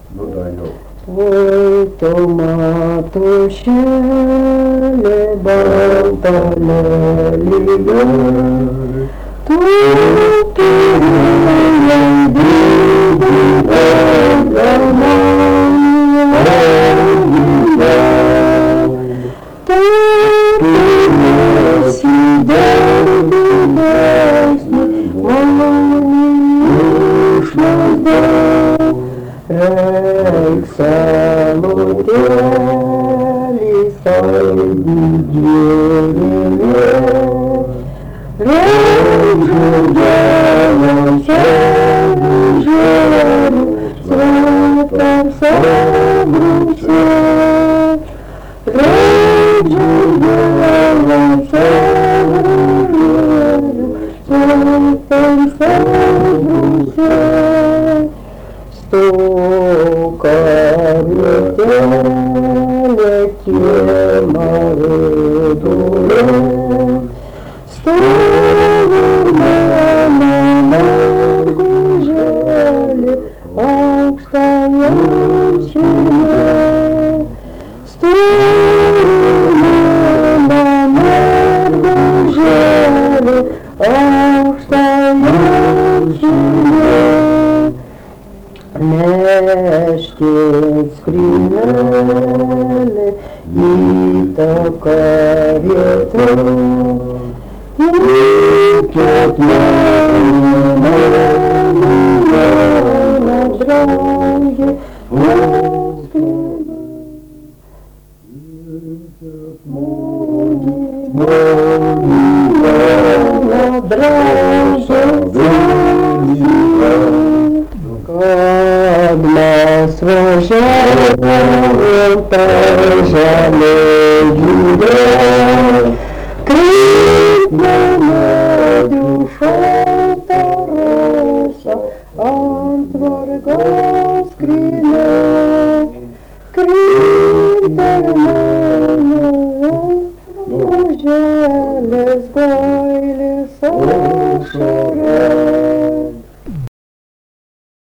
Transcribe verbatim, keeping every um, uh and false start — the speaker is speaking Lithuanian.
Ну да, йо. Ой, то матушеле банталелига, Rex saluteli saludierele, Regiugelum cerugelum svetam sabruce, Regiugelum cerugelum svetam sabruce, Stocavetele chemavădule, Stăvârmele mărgujele, Austaiacine, Stăvârmele mărgujele, Austaiacine, Neștiți crimele, Itacavetă, Iuchat mămână, draghe, Văscălă, Iuchat mămână, draghe, Văscălă, Kad mes važiavom per žemę jūrą, kaip medžių šalta rasa ant vargos skrynia, kaip per